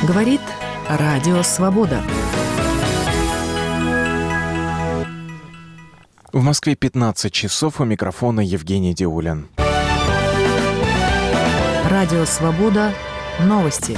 Говорит Радио Свобода. В Москве 15 часов, у микрофона Евгений Диулин. Радио Свобода. Новости.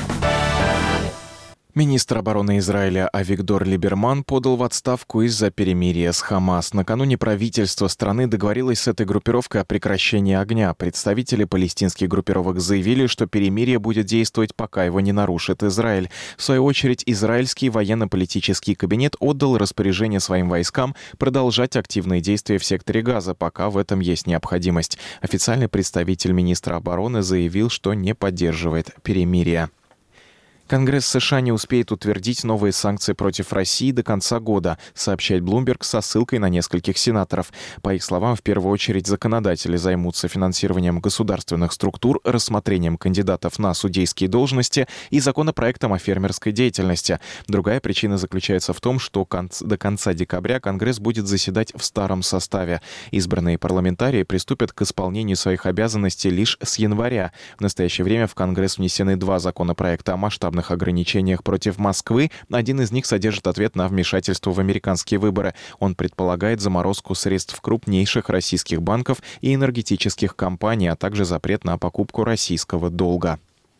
Министр обороны Израиля Авигдор Либерман подал в отставку из-за перемирия с Хамас. Накануне правительство страны договорилось с этой группировкой о прекращении огня. Представители палестинских группировок заявили, что перемирие будет действовать, пока его не нарушит Израиль. В свою очередь, израильский военно-политический кабинет отдал распоряжение своим войскам продолжать активные действия в секторе Газа, пока в этом есть необходимость. Официальный представитель министра обороны заявил, что не поддерживает перемирие. Конгресс США не успеет утвердить новые санкции против России до конца года, сообщает Bloomberg со ссылкой на нескольких сенаторов. По их словам, в первую очередь законодатели займутся финансированием государственных структур, рассмотрением кандидатов на судейские должности и законопроектом о фермерской деятельности. Другая причина заключается в том, что до конца декабря Конгресс будет заседать в старом составе. Избранные парламентарии приступят к исполнению своих обязанностей лишь с января. В настоящее время в Конгресс внесены два законопроекта о масштабных ограничениях против Москвы. Один из них содержит ответ на вмешательство в американские выборы. Он предполагает заморозку средств крупнейших российских банков и энергетических компаний, а также запрет на покупку российского долга.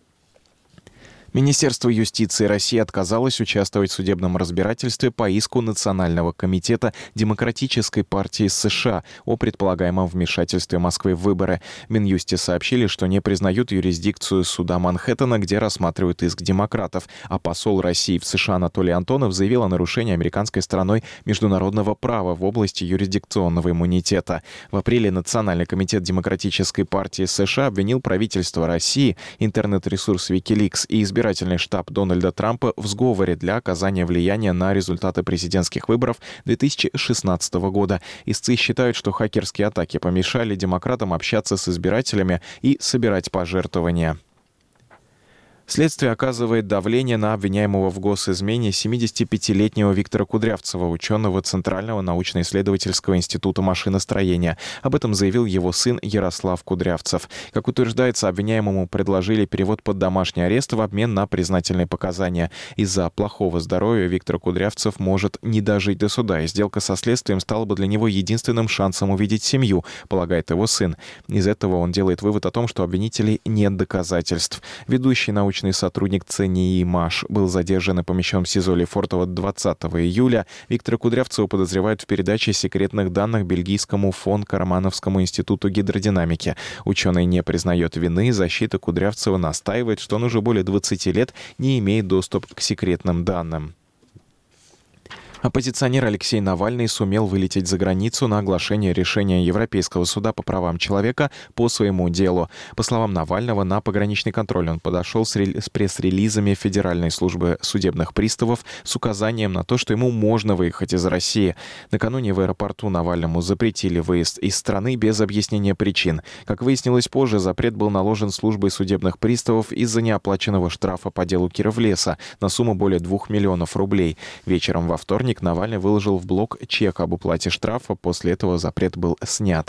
Министерство юстиции России отказалось участвовать в судебном разбирательстве по иску Национального комитета Демократической партии США о предполагаемом вмешательстве Москвы в выборы. В Минюсте сообщили, что не признают юрисдикцию суда Манхэттена, где рассматривают иск демократов, а посол России в США Анатолий Антонов заявил о нарушении американской стороной международного права в области юрисдикционного иммунитета. В апреле Национальный комитет Демократической партии США обвинил правительство России, интернет-ресурс Wikileaks и избирательный штаб Дональда Трампа в сговоре для оказания влияния на результаты президентских выборов 2016 года. Истцы считают, что хакерские атаки помешали демократам общаться с избирателями и собирать пожертвования. Следствие оказывает давление на обвиняемого в госизмене 75-летнего Виктора Кудрявцева, ученого Центрального научно-исследовательского института машиностроения. Об этом заявил его сын Ярослав Кудрявцев. Как утверждается, обвиняемому предложили перевод под домашний арест в обмен на признательные показания. Из-за плохого здоровья Виктор Кудрявцев может не дожить до суда, и сделка со следствием стала бы для него единственным шансом увидеть семью, полагает его сын. Из этого он делает вывод о том, что у обвинителей нет доказательств. Ведущий научный сотрудник ЦНИИ МАШ был задержан и помещен в СИЗО Лефортово 20 июля. Виктора Кудрявцева подозревают в передаче секретных данных бельгийскому фон Кармановскому институту гидродинамики. Ученый не признает вины. Защита Кудрявцева настаивает, что он уже более 20 лет не имеет доступа к секретным данным. Оппозиционер Алексей Навальный сумел вылететь за границу на оглашение решения Европейского суда по правам человека по своему делу. По словам Навального, на пограничный контроль он подошел с пресс-релизами Федеральной службы судебных приставов с указанием на то, что ему можно выехать из России. Накануне в аэропорту Навальному запретили выезд из страны без объяснения причин. Как выяснилось позже, запрет был наложен службой судебных приставов из-за неоплаченного штрафа по делу Кировлеса на сумму более 2 миллионов рублей. Вечером во вторник Навальный выложил в блог чек об уплате штрафа, после этого запрет был снят.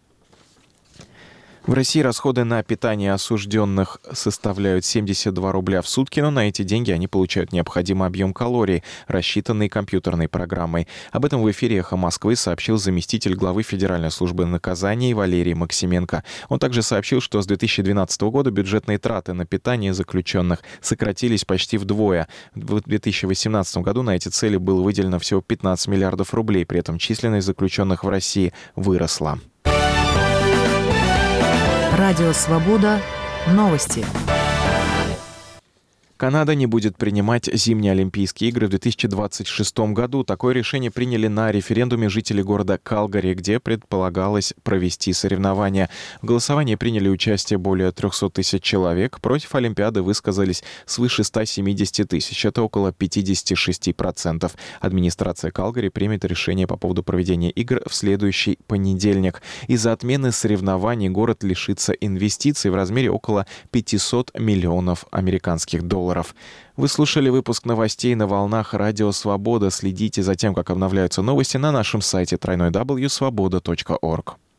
В России расходы на питание осужденных составляют 72 рубля в сутки, но на эти деньги они получают необходимый объем калорий, рассчитанный компьютерной программой. Об этом в эфире «Эхо Москвы» сообщил заместитель главы Федеральной службы наказаний Валерий Максименко. Он также сообщил, что с 2012 года бюджетные траты на питание заключенных сократились почти вдвое. В 2018 году на эти цели было выделено всего 15 миллиардов рублей, при этом численность заключенных в России выросла. Радио Свобода. Новости. Канада не будет принимать зимние Олимпийские игры в 2026 году. Такое решение приняли на референдуме жители города Калгари, где предполагалось провести соревнования. В голосовании приняли участие более 300 тысяч человек. Против Олимпиады высказались свыше 170 тысяч. Это около 56%. Администрация Калгари примет решение по поводу проведения игр в следующий понедельник. Из-за отмены соревнований город лишится инвестиций в размере около 500 миллионов американских долларов. Вы слушали выпуск новостей на волнах Радио Свобода. Следите за тем, как обновляются новости на нашем сайте www.svoboda.org.